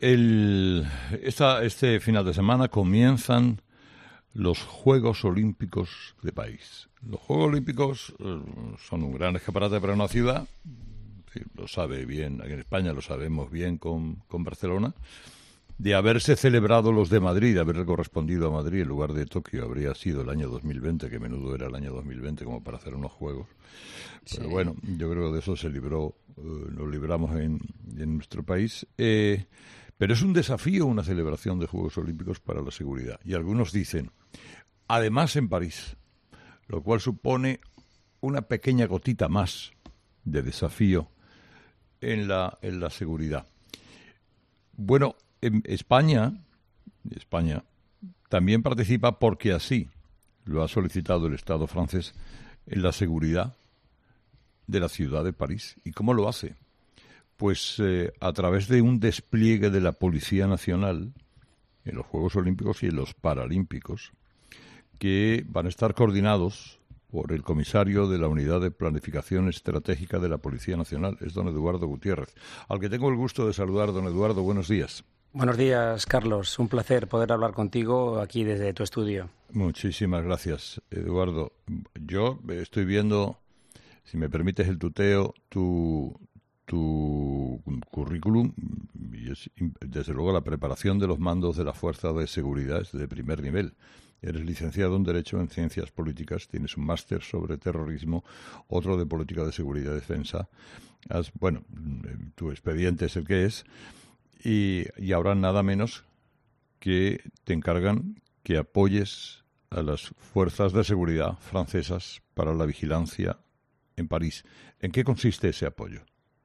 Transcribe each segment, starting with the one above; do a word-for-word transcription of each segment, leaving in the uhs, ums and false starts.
El, esta, este final de semana comienzan los Juegos Olímpicos de París. Los Juegos Olímpicos eh, son un gran escaparate para una ciudad, sí, lo sabe bien, aquí en España lo sabemos bien con, con Barcelona. De haberse celebrado los de Madrid, de haber correspondido a Madrid en lugar de Tokio, habría sido el año dos mil veinte, que menudo era el año dos mil veinte como para hacer unos Juegos. Pero sí. Bueno, yo creo que de eso se libró, eh, nos libramos en, en nuestro país. Eh, pero es un desafío una celebración de Juegos Olímpicos para la seguridad. Y algunos dicen, además en París, lo cual supone una pequeña gotita más de desafío en la, en la seguridad. Bueno, en España, España también participa porque así lo ha solicitado el Estado francés en la seguridad de la ciudad de París. ¿Y cómo lo hace? Pues eh, a través de un despliegue de la Policía Nacional en los Juegos Olímpicos y en los Paralímpicos, que van a estar coordinados por el comisario de la Unidad de Planificación Estratégica de la Policía Nacional, es don Eduardo Gutiérrez, al que tengo el gusto de saludar. Don Eduardo, buenos días. Buenos días, Carlos. Un placer poder hablar contigo aquí desde tu estudio. Muchísimas gracias, Eduardo. Yo estoy viendo, si me permites el tuteo, tu, tu currículum, y es, desde luego la preparación de los mandos de la Fuerza de Seguridad es de primer nivel. Eres licenciado en Derecho en Ciencias Políticas, tienes un máster sobre terrorismo, otro de Política de Seguridad y Defensa. Has, bueno, tu expediente es el que es. Y, y ahora nada menos que te encargan que apoyes a las fuerzas de seguridad francesas para la vigilancia en París. ¿En qué consiste ese apoyo?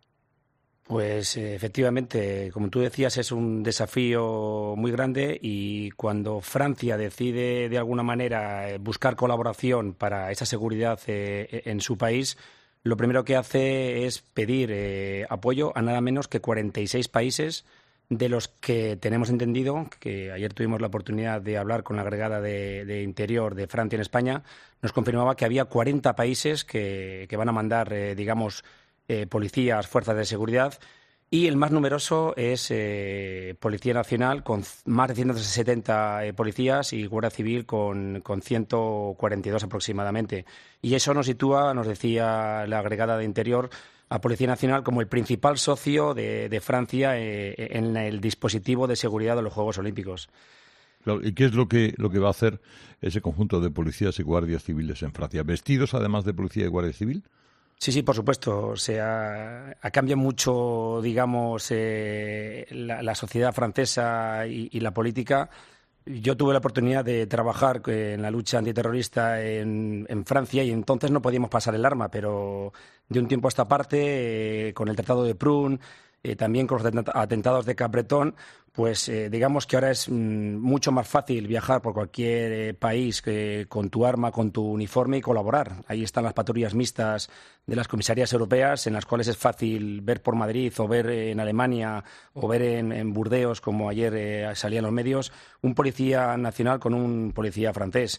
Pues efectivamente, como tú decías, es un desafío muy grande y cuando Francia decide de alguna manera buscar colaboración para esa seguridad eh, en su país, lo primero que hace es pedir eh, apoyo a nada menos que cuarenta y seis países, de los que tenemos entendido, que ayer tuvimos la oportunidad de hablar con la agregada de, de Interior de Francia en España, nos confirmaba que había cuarenta países que, que van a mandar, eh, digamos, eh, policías, fuerzas de seguridad, y el más numeroso es eh, Policía Nacional, con más de ciento setenta eh, policías, y Guardia Civil con, con ciento cuarenta y dos aproximadamente. Y eso nos sitúa, nos decía la agregada de Interior, a Policía Nacional como el principal socio de, de Francia eh, en el dispositivo de seguridad de los Juegos Olímpicos. Claro, ¿y qué es lo que, lo que va a hacer ese conjunto de policías y guardias civiles en Francia? ¿Vestidos además de policía y guardia civil? Sí, sí, por supuesto. O sea, ha cambiado mucho, digamos, eh, la, la sociedad francesa y, y la política. Yo tuve la oportunidad de trabajar en la lucha antiterrorista en, en Francia y entonces no podíamos pasar el arma, pero de un tiempo a esta parte, eh, con el Tratado de Prüm, eh, también con los atentados de Capbreton, pues eh, digamos que ahora es mm, mucho más fácil viajar por cualquier eh, país que, con tu arma, con tu uniforme y colaborar. Ahí están las patrullas mixtas de las comisarías europeas, en las cuales es fácil ver por Madrid o ver en Alemania o ver en, en Burdeos, como ayer eh, salía en los medios, un policía nacional con un policía francés.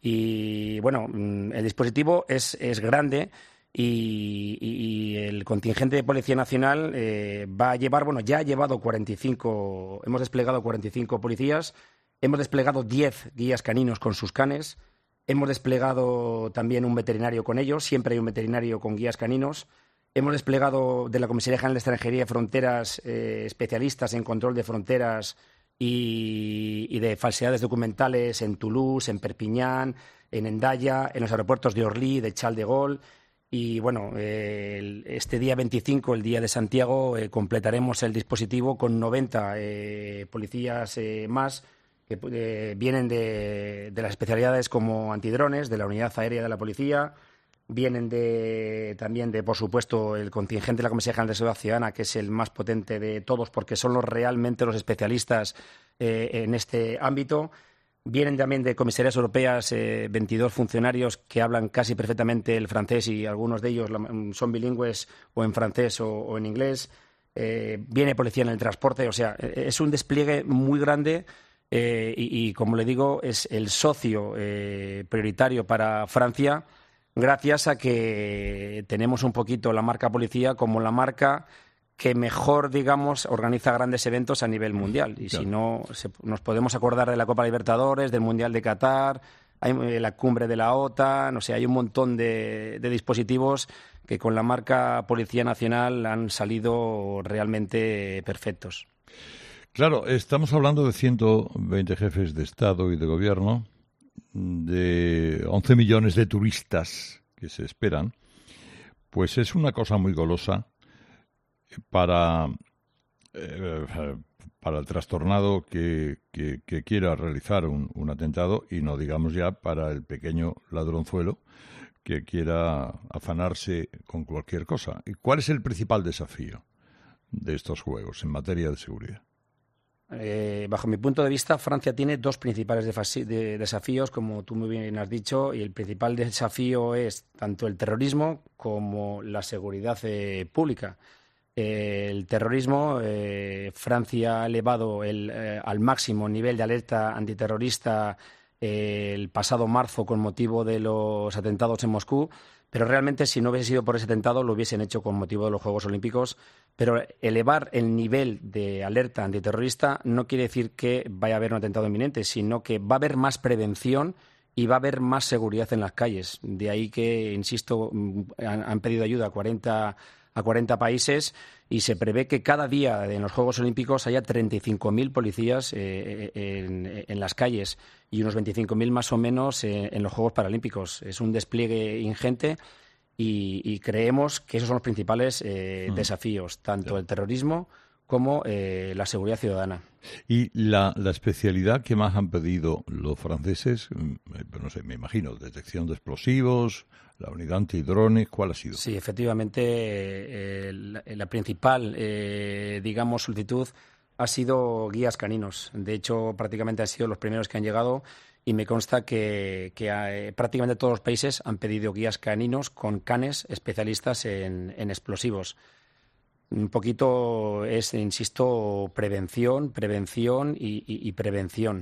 Y bueno, el dispositivo es, es grande. Y, y, y el contingente de Policía Nacional eh, va a llevar, bueno, ya ha llevado cuarenta y cinco, hemos desplegado cuarenta y cinco policías, hemos desplegado diez guías caninos con sus canes, hemos desplegado también un veterinario con ellos, siempre hay un veterinario con guías caninos, hemos desplegado de la Comisaría General de Extranjería y Fronteras eh, especialistas en control de fronteras y, y de falsedades documentales en Toulouse, en Perpiñán, en Hendaya, en los aeropuertos de Orly, de Charles de Gaulle. Y bueno, eh, este día veinticinco, el día de Santiago, eh, completaremos el dispositivo con noventa eh, policías eh, más que eh, vienen de, de las especialidades como antidrones, de la unidad aérea de la policía, vienen de, también de, por supuesto, el contingente de la Comisaría General de Seguridad Ciudadana, que es el más potente de todos porque son los realmente los especialistas eh, en este ámbito. Vienen también de comisarías europeas eh, veintidós funcionarios que hablan casi perfectamente el francés y algunos de ellos son bilingües o en francés o, o en inglés. Eh, viene policía en el transporte, o sea, es un despliegue muy grande eh, y, y, como le digo, es el socio eh, prioritario para Francia gracias a que tenemos un poquito la marca policía como la marca que mejor, digamos, organiza grandes eventos a nivel mundial. Y claro, si no, se, nos podemos acordar de la Copa Libertadores, del Mundial de Qatar, hay la cumbre de la OTAN, o sea, hay un montón de, de dispositivos que con la marca Policía Nacional han salido realmente perfectos. Claro, estamos hablando de ciento veinte jefes de Estado y de Gobierno, de once millones de turistas que se esperan, pues es una cosa muy golosa para, eh, para el trastornado que, que, que quiera realizar un, un atentado, y no digamos ya para el pequeño ladronzuelo que quiera afanarse con cualquier cosa. ¿Y cuál es el principal desafío de estos juegos en materia de seguridad? Eh, bajo mi punto de vista, Francia tiene dos principales de desafíos, como tú muy bien has dicho, y el principal desafío es tanto el terrorismo como la seguridad eh, pública. Eh, el terrorismo, eh, Francia ha elevado el, eh, al máximo nivel de alerta antiterrorista eh, el pasado marzo con motivo de los atentados en Moscú, pero realmente si no hubiese sido por ese atentado lo hubiesen hecho con motivo de los Juegos Olímpicos. Pero elevar el nivel de alerta antiterrorista no quiere decir que vaya a haber un atentado inminente, sino que va a haber más prevención y va a haber más seguridad en las calles. De ahí que, insisto, han, han pedido ayuda a cuarenta, a cuarenta países, y se prevé que cada día en los Juegos Olímpicos haya treinta y cinco mil policías eh, en, en las calles y unos veinticinco mil más o menos en, en los Juegos Paralímpicos. Es un despliegue ingente. Y, y creemos que esos son los principales eh, mm. desafíos, tanto el terrorismo como eh, la seguridad ciudadana. ¿Y la, la especialidad que más han pedido los franceses? No sé, me imagino, detección de explosivos, la unidad antidrones, ¿cuál ha sido? Sí, efectivamente, eh, la, la principal, eh, digamos, solicitud ha sido guías caninos. De hecho, prácticamente han sido los primeros que han llegado. Y me consta que, que eh, prácticamente todos los países han pedido guías caninos con canes especialistas en, en explosivos. Un poquito es, insisto, prevención, prevención y, y, y prevención.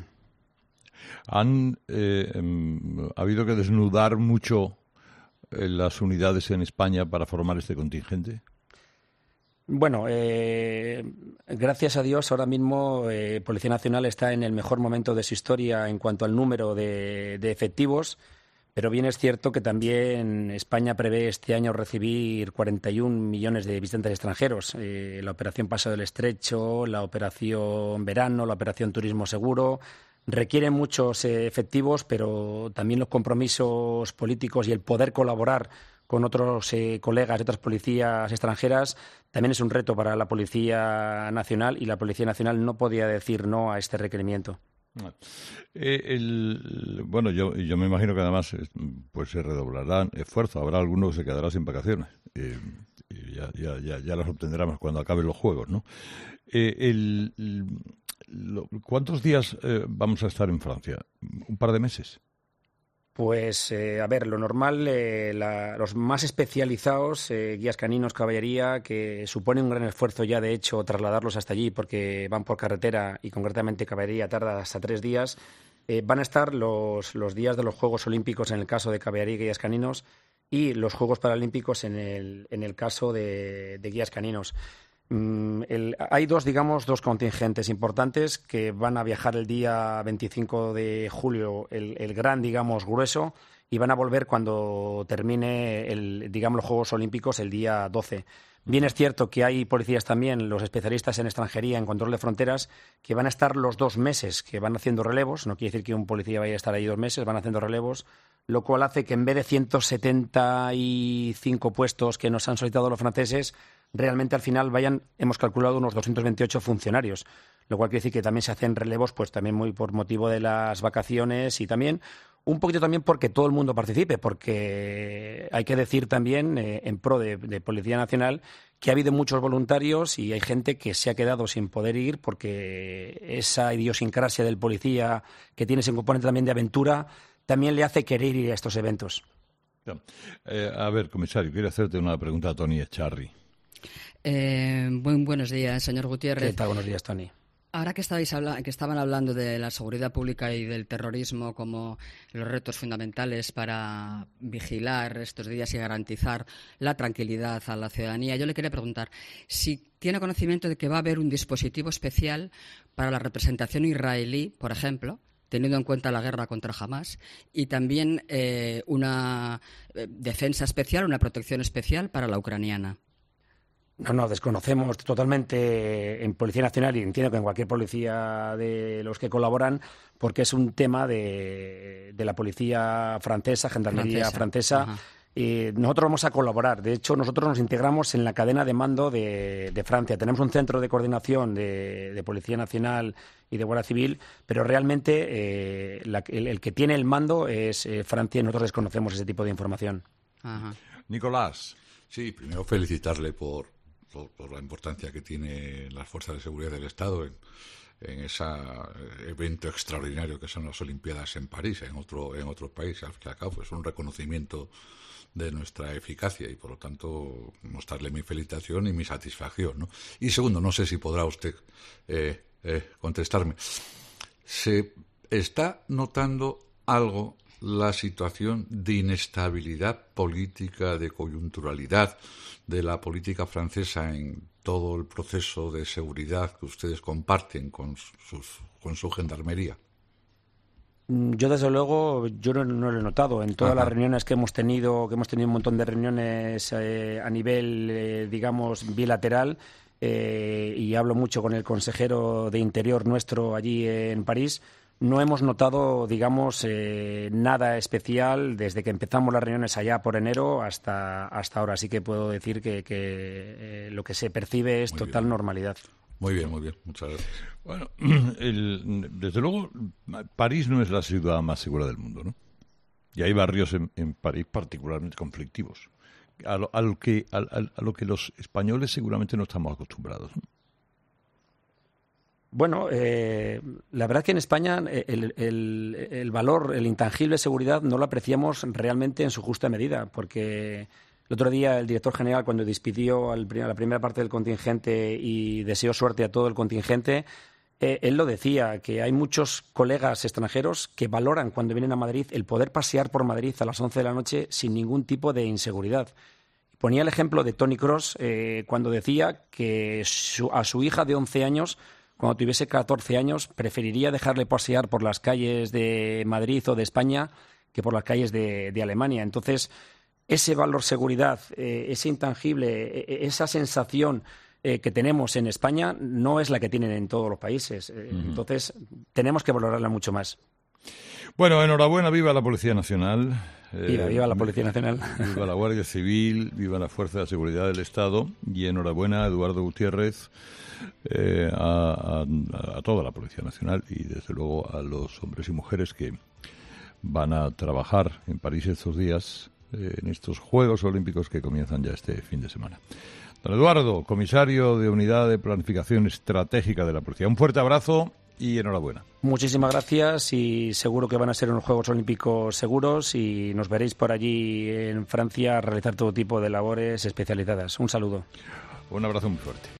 ¿Han eh, ha habido que desnudar mucho eh, las unidades en España para formar este contingente? Bueno, eh, gracias a Dios, ahora mismo eh, Policía Nacional está en el mejor momento de su historia en cuanto al número de, de efectivos, pero bien es cierto que también España prevé este año recibir cuarenta y un millones de visitantes extranjeros. Eh, la operación Paso del Estrecho, la operación Verano, la operación Turismo Seguro, requieren muchos eh, efectivos, pero también los compromisos políticos y el poder colaborar con otros eh, colegas de otras policías extranjeras también es un reto para la Policía Nacional, y la Policía Nacional no podía decir no a este requerimiento. Eh, el, bueno, yo, yo me imagino que además pues se redoblarán esfuerzos, habrá algunos que se quedarán sin vacaciones, eh, y ya, ya, ya, ya las obtendremos cuando acaben los Juegos, ¿no? Eh, el, el, lo, ¿Cuántos días eh, vamos a estar en Francia? ¿Un par de meses? Pues, eh, a ver, lo normal, eh, la, los más especializados, eh, guías caninos, caballería, que supone un gran esfuerzo ya, de hecho, trasladarlos hasta allí porque van por carretera y concretamente caballería tarda hasta tres días, eh, van a estar los, los días de los Juegos Olímpicos en el caso de caballería y guías caninos, y los Juegos Paralímpicos en el, en el caso de, de guías caninos. El, hay dos, digamos, dos contingentes importantes que van a viajar el día veinticinco de julio, el, el gran, digamos, grueso, y van a volver cuando termine, el, digamos, los Juegos Olímpicos el día doce. Bien es cierto que hay policías también, los especialistas en extranjería, en control de fronteras, que van a estar los dos meses, que van haciendo relevos. No quiere decir que un policía vaya a estar ahí dos meses, van haciendo relevos, lo cual hace que en vez de ciento setenta y cinco puestos que nos han solicitado los franceses, realmente al final vayan, hemos calculado, unos doscientos veintiocho funcionarios, lo cual quiere decir que también se hacen relevos, pues también muy por motivo de las vacaciones, y también un poquito también porque todo el mundo participe, porque hay que decir también, eh, en pro de, de Policía Nacional, que ha habido muchos voluntarios y hay gente que se ha quedado sin poder ir porque esa idiosincrasia del policía, que tiene ese componente también de aventura, también le hace querer ir a estos eventos. Eh, a ver, comisario, quiero hacerte una pregunta a Tony Echarri. Eh, buen, buenos días, señor Gutiérrez. ¿Qué tal? Buenos días, Tony. Ahora que, estabais habla que estaban hablando de la seguridad pública y del terrorismo como los retos fundamentales para vigilar estos días y garantizar la tranquilidad a la ciudadanía, yo le quería preguntar si tiene conocimiento de que va a haber un dispositivo especial para la representación israelí, por ejemplo, teniendo en cuenta la guerra contra Hamás, y también eh, una eh, defensa especial, una protección especial para la ucraniana. No, no, desconocemos totalmente en Policía Nacional y entiendo que en cualquier policía de los que colaboran, porque es un tema de, de la policía francesa, Gendarmería francesa. francesa y nosotros vamos a colaborar. De hecho, nosotros nos integramos en la cadena de mando de, de Francia. Tenemos un centro de coordinación de, de Policía Nacional y de Guardia Civil, pero realmente eh, la, el, el que tiene el mando es eh, Francia y nosotros desconocemos ese tipo de información. Ajá. Nicolás. Sí, primero felicitarle por Por, por la importancia que tienen las fuerzas de seguridad del Estado en, en ese evento extraordinario que son las Olimpiadas en París, en otro en otro país. Al fin y al cabo es un reconocimiento de nuestra eficacia y, por lo tanto, mostrarle mi felicitación y mi satisfacción, ¿no? Y segundo, no sé si podrá usted eh, eh, contestarme. ¿Se está notando algo la situación de inestabilidad política, de coyunturalidad de la política francesa en todo el proceso de seguridad que ustedes comparten con, sus, con su gendarmería? Yo, desde luego, yo no, no lo he notado. En todas Ajá. las reuniones que hemos tenido, que hemos tenido un montón de reuniones eh, a nivel, eh, digamos, bilateral, eh, y hablo mucho con el consejero de Interior nuestro allí en París, no hemos notado, digamos, eh, nada especial desde que empezamos las reuniones allá por enero hasta, hasta ahora. Así que puedo decir que, que eh, lo que se percibe es muy total bien. normalidad. Muy bien, muy bien. Muchas gracias. Bueno, el, desde luego, París no es la ciudad más segura del mundo, ¿no? Y hay barrios en, en París particularmente conflictivos, a lo, a, lo que, a, a lo que los españoles seguramente no estamos acostumbrados, ¿no? Bueno, eh, la verdad que en España el, el, el valor, el intangible de seguridad no lo apreciamos realmente en su justa medida, porque el otro día el director general, cuando despidió al, a la primera parte del contingente y deseó suerte a todo el contingente, eh, él lo decía, que hay muchos colegas extranjeros que valoran cuando vienen a Madrid el poder pasear por Madrid a las once de la noche sin ningún tipo de inseguridad. Ponía el ejemplo de Tony Cross eh, cuando decía que su, a su hija de once años, cuando tuviese catorce años, preferiría dejarle pasear por las calles de Madrid o de España que por las calles de, de Alemania. Entonces, ese valor seguridad, eh, ese intangible, eh, esa sensación eh, que tenemos en España no es la que tienen en todos los países. Eh, uh-huh. Entonces, tenemos que valorarla mucho más. Bueno, enhorabuena, viva la Policía Nacional. Viva, eh, viva la Policía Nacional. Viva la Guardia Civil, viva la Fuerza de Seguridad del Estado y enhorabuena a Eduardo Gutiérrez, eh, a, a, a toda la Policía Nacional y desde luego a los hombres y mujeres que van a trabajar en París estos días, eh, en estos Juegos Olímpicos que comienzan ya este fin de semana. Don Eduardo, comisario de Unidad de Planificación Estratégica de la Policía, un fuerte abrazo y enhorabuena. Muchísimas gracias y seguro que van a ser unos Juegos Olímpicos seguros y nos veréis por allí en Francia a realizar todo tipo de labores especializadas. Un saludo. Un abrazo muy fuerte.